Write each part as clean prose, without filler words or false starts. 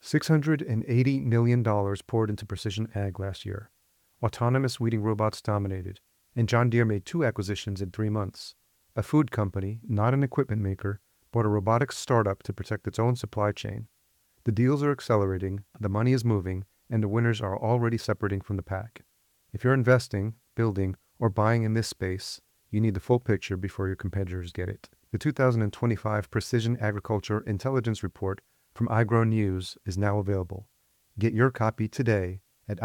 $680 million poured into precision ag last year. Autonomous weeding robots dominated, and John Deere made 2 acquisitions in 3 months. A food company, not an equipment maker, bought a robotics startup to protect its own supply chain. The deals are accelerating, the money is moving, and the winners are already separating from the pack. If you're investing, building, or buying in this space, you need the full picture before your competitors get it. The 2025 Precision Agriculture Intelligence Report from iGrowNews is now available. Get your copy today at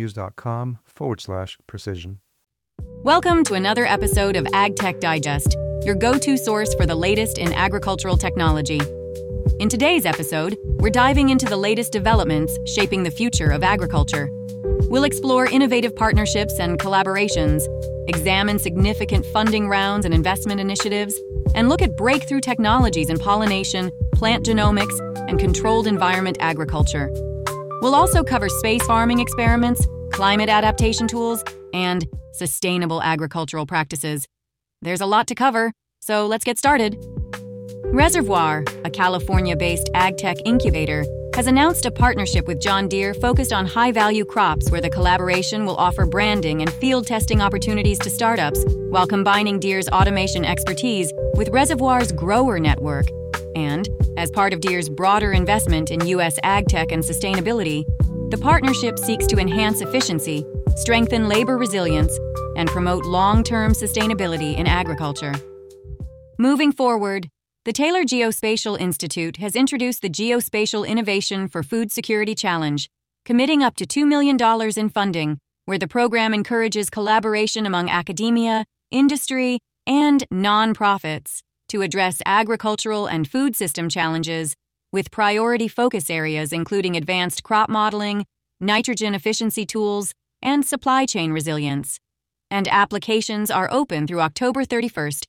igrownews.com/precision. Welcome to another episode of AgTech Digest, your go-to source for the latest in agricultural technology. In today's episode, we're diving into the latest developments shaping the future of agriculture. We'll explore innovative partnerships and collaborations, examine significant funding rounds and investment initiatives, and look at breakthrough technologies in pollination, plant genomics, and controlled environment agriculture. We'll also cover space farming experiments, climate adaptation tools, and sustainable agricultural practices. There's a lot to cover, so let's get started. Reservoir, a California-based agtech incubator, has announced a partnership with John Deere focused on high-value crops where the collaboration will offer branding and field testing opportunities to startups while combining Deere's automation expertise with Reservoir's grower network. And, as part of Deere's broader investment in U.S. agtech and sustainability, the partnership seeks to enhance efficiency, strengthen labor resilience, and promote long-term sustainability in agriculture. Moving forward, the Taylor Geospatial Institute has introduced the Geospatial Innovation for Food Security Challenge, committing up to $2 million in funding, where the program encourages collaboration among academia, industry, and nonprofits to address agricultural and food system challenges, with priority focus areas including advanced crop modeling, nitrogen efficiency tools, and supply chain resilience. And applications are open through October 31st,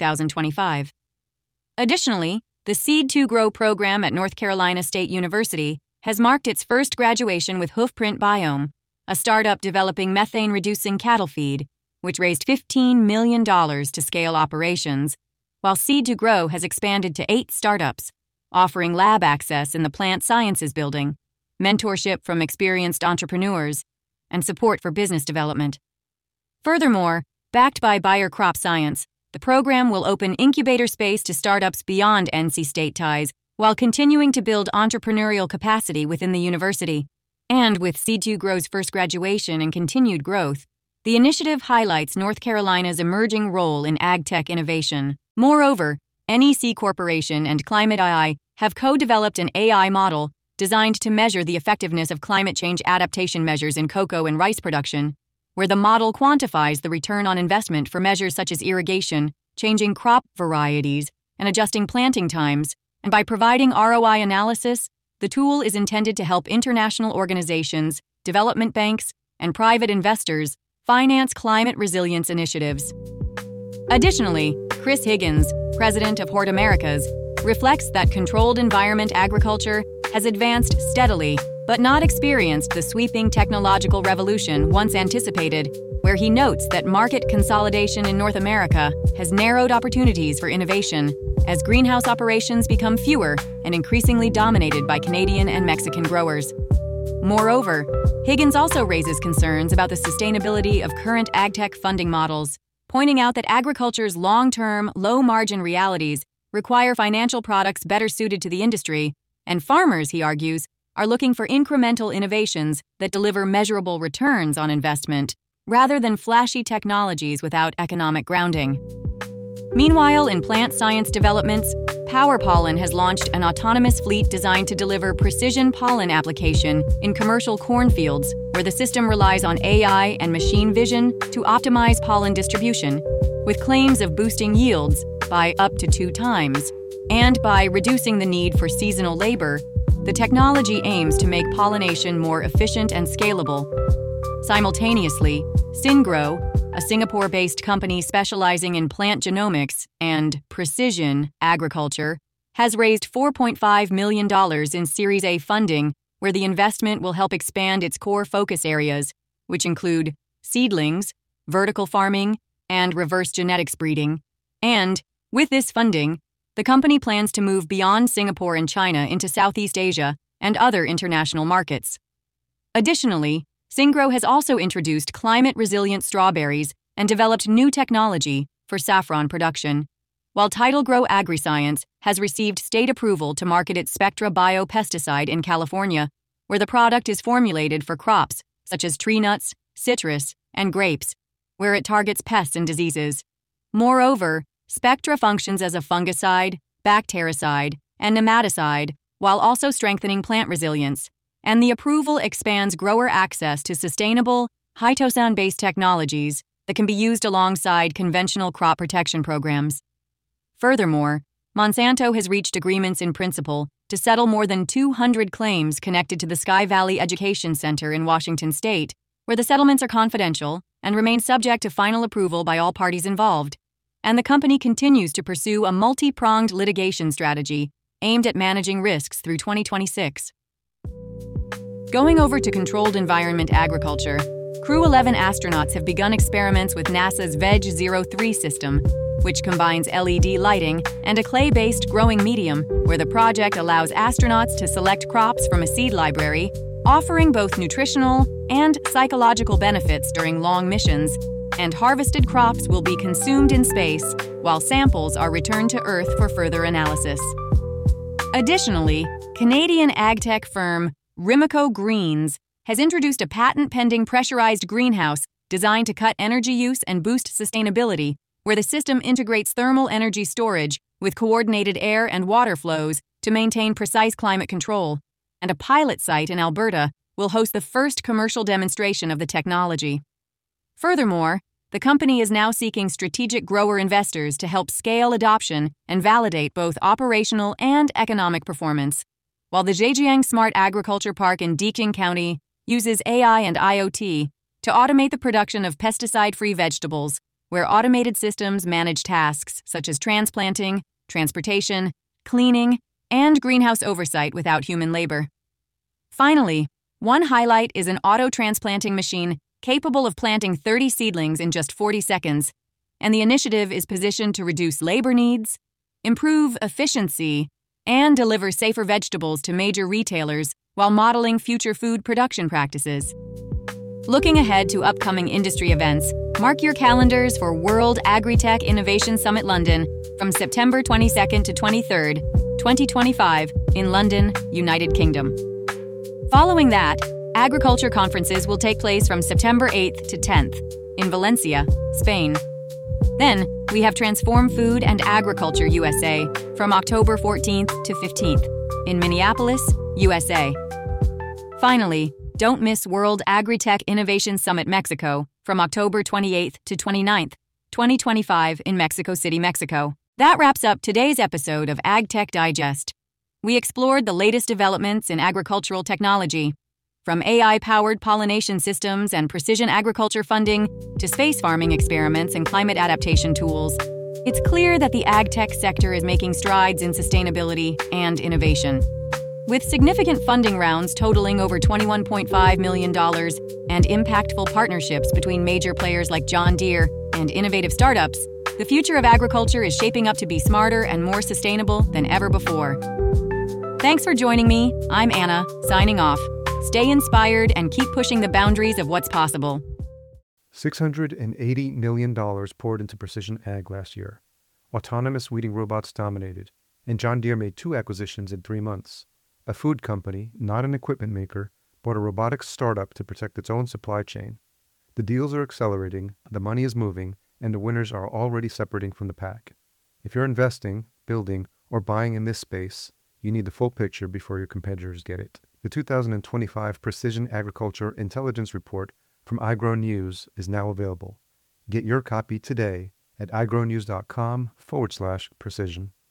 2025. Additionally, the Seed2Grow program at North Carolina State University has marked its first graduation with Hoofprint Biome, a startup developing methane-reducing cattle feed, which raised $15 million to scale operations, while Seed2Grow has expanded to 8 startups, offering lab access in the Plant Sciences Building, mentorship from experienced entrepreneurs, and support for business development. Furthermore, backed by Bayer Crop Science, the program will open incubator space to startups beyond NC State ties while continuing to build entrepreneurial capacity within the university. And with Seed2Grow's first graduation and continued growth, the initiative highlights North Carolina's emerging role in agtech innovation. Moreover, NEC Corporation and Climate AI have co-developed an AI model designed to measure the effectiveness of climate change adaptation measures in cocoa and rice production, where the model quantifies the return on investment for measures such as irrigation, changing crop varieties, and adjusting planting times, and by providing ROI analysis, the tool is intended to help international organizations, development banks, and private investors finance climate resilience initiatives. Additionally, Chris Higgins, president of Hort Americas, reflects that controlled environment agriculture has advanced steadily but not experienced the sweeping technological revolution once anticipated, where he notes that market consolidation in North America has narrowed opportunities for innovation as greenhouse operations become fewer and increasingly dominated by Canadian and Mexican growers. Moreover, Higgins also raises concerns about the sustainability of current agtech funding models, pointing out that agriculture's long-term, low-margin realities require financial products better suited to the industry, and farmers, he argues, are looking for incremental innovations that deliver measurable returns on investment, rather than flashy technologies without economic grounding. Meanwhile, in plant science developments, Power Pollen has launched an autonomous fleet designed to deliver precision pollen application in commercial cornfields, where the system relies on AI and machine vision to optimize pollen distribution, with claims of boosting yields by up to 2 times. And by reducing the need for seasonal labor, the technology aims to make pollination more efficient and scalable. Simultaneously, SynGrow, a Singapore-based company specializing in plant genomics and precision agriculture, has raised $4.5 million in Series A funding, where the investment will help expand its core focus areas, which include seedlings, vertical farming, and reverse genetics breeding. And, with this funding, the company plans to move beyond Singapore and China into Southeast Asia and other international markets. Additionally, Syngro has also introduced climate-resilient strawberries and developed new technology for saffron production, while Tidal Grow AgriScience has received state approval to market its Spectra biopesticide in California, where the product is formulated for crops such as tree nuts, citrus, and grapes, where it targets pests and diseases. Moreover, Spectra functions as a fungicide, bactericide, and nematicide, while also strengthening plant resilience, and the approval expands grower access to sustainable, phytosan-based technologies that can be used alongside conventional crop protection programs. Furthermore, Monsanto has reached agreements in principle to settle more than 200 claims connected to the Sky Valley Education Center in Washington state, where the settlements are confidential and remain subject to final approval by all parties involved. And the company continues to pursue a multi-pronged litigation strategy aimed at managing risks through 2026. Going over to controlled environment agriculture, Crew 11 astronauts have begun experiments with NASA's VEG-03 system, which combines LED lighting and a clay-based growing medium, where the project allows astronauts to select crops from a seed library, offering both nutritional and psychological benefits during long missions, and harvested crops will be consumed in space while samples are returned to Earth for further analysis. Additionally, Canadian agtech firm Rimico Greens has introduced a patent-pending pressurized greenhouse designed to cut energy use and boost sustainability, where the system integrates thermal energy storage with coordinated air and water flows to maintain precise climate control, and a pilot site in Alberta will host the first commercial demonstration of the technology. Furthermore, the company is now seeking strategic grower investors to help scale adoption and validate both operational and economic performance, while the Zhejiang Smart Agriculture Park in Deqing County uses AI and IoT to automate the production of pesticide-free vegetables, where automated systems manage tasks such as transplanting, transportation, cleaning, and greenhouse oversight without human labor. Finally, one highlight is an auto-transplanting machine capable of planting 30 seedlings in just 40 seconds, and the initiative is positioned to reduce labor needs, improve efficiency, and deliver safer vegetables to major retailers while modeling future food production practices. Looking ahead to upcoming industry events, mark your calendars for World Agritech Innovation Summit London from September 22nd to 23rd, 2025 in London, United Kingdom. Following that, agriculture conferences will take place from September 8th to 10th in Valencia, Spain. Then, we have Transform Food and Agriculture USA from October 14th to 15th in Minneapolis, USA. Finally, don't miss World Agritech Innovation Summit Mexico from October 28th to 29th, 2025 in Mexico City, Mexico. That wraps up today's episode of AgTech Digest. We explored the latest developments in agricultural technology, from AI-powered pollination systems and precision agriculture funding to space farming experiments and climate adaptation tools. It's clear that the agtech sector is making strides in sustainability and innovation. With significant funding rounds totaling over $21.5 million and impactful partnerships between major players like John Deere and innovative startups, the future of agriculture is shaping up to be smarter and more sustainable than ever before. Thanks for joining me. I'm Anna, signing off. Stay inspired and keep pushing the boundaries of what's possible. $680 million poured into precision ag last year. Autonomous weeding robots dominated, and John Deere made 2 acquisitions in 3 months. A food company, not an equipment maker, bought a robotics startup to protect its own supply chain. The deals are accelerating, the money is moving, and the winners are already separating from the pack. If you're investing, building, or buying in this space, you need the full picture before your competitors get it. The 2025 Precision Agriculture Intelligence Report from iGrowNews is now available. Get your copy today at igrownews.com/precision.